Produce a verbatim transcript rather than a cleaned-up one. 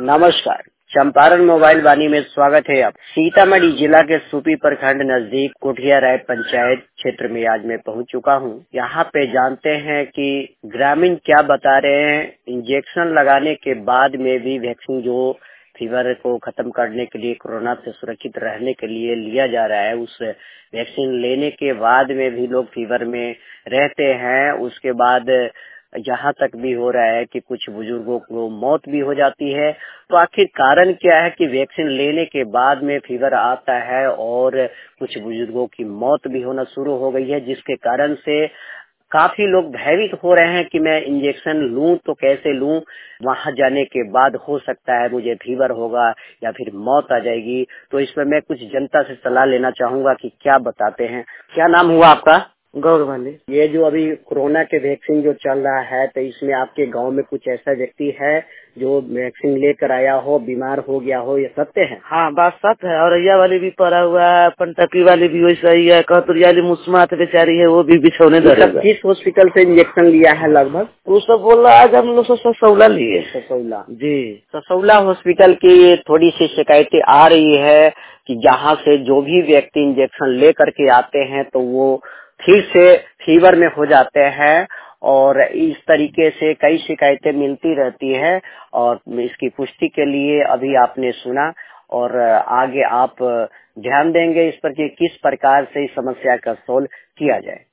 नमस्कार, चंपारण मोबाइल वाणी में स्वागत है। आप सीतामढ़ी जिला के सुपी प्रखंड नजदीक कोठिया राय पंचायत क्षेत्र में आज मैं पहुंच चुका हूं। यहाँ पे जानते हैं कि ग्रामीण क्या बता रहे हैं। इंजेक्शन लगाने के बाद में भी वैक्सीन जो फीवर को खत्म करने के लिए, कोरोना से सुरक्षित रहने के लिए लिया जा रहा है, उस वैक्सीन लेने के बाद में भी लोग फीवर में रहते हैं। उसके बाद यहाँ तक भी हो रहा है कि कुछ बुजुर्गों को मौत भी हो जाती है। तो आखिर कारण क्या है कि वैक्सीन लेने के बाद में फीवर आता है और कुछ बुजुर्गों की मौत भी होना शुरू हो गई है, जिसके कारण से काफी लोग भयभीत हो रहे हैं कि मैं इंजेक्शन लूं तो कैसे लूं, वहां जाने के बाद हो सकता है मुझे फीवर होगा या फिर मौत आ जाएगी। तो इसमें मैं कुछ जनता से सलाह लेना चाहूंगा कि क्या बताते हैं। क्या नाम हुआ आपका? गौरवाली। ये जो अभी कोरोना के वैक्सीन जो चल रहा है, तो इसमें आपके गांव में कुछ ऐसा व्यक्ति है जो वैक्सीन लेकर आया हो, बीमार हो गया हो, ये सत्य है? हाँ, बात सत्य है। औरैया वाली भी पड़ा हुआ है, पंटकी वाली भी वैसा ही है, कहतुरिया वाली मुस्मात बेचारी है, वो भी बिछौने दर है। किस हॉस्पिटल से इंजेक्शन लिया है लगभग? वो सब बोल रहा है आज हम लोग ससौला लिए। ससौला जी, ससौला हॉस्पिटल की थोड़ी सी शिकायतें आ रही है कि जहाँ से जो भी व्यक्ति इंजेक्शन ले करके आते हैं तो वो फिर से फीवर में हो जाते हैं, और इस तरीके से कई शिकायतें मिलती रहती है। और इसकी पुष्टि के लिए अभी आपने सुना, और आगे आप ध्यान देंगे इस पर कि किस प्रकार से इस समस्या का सोल्व किया जाए।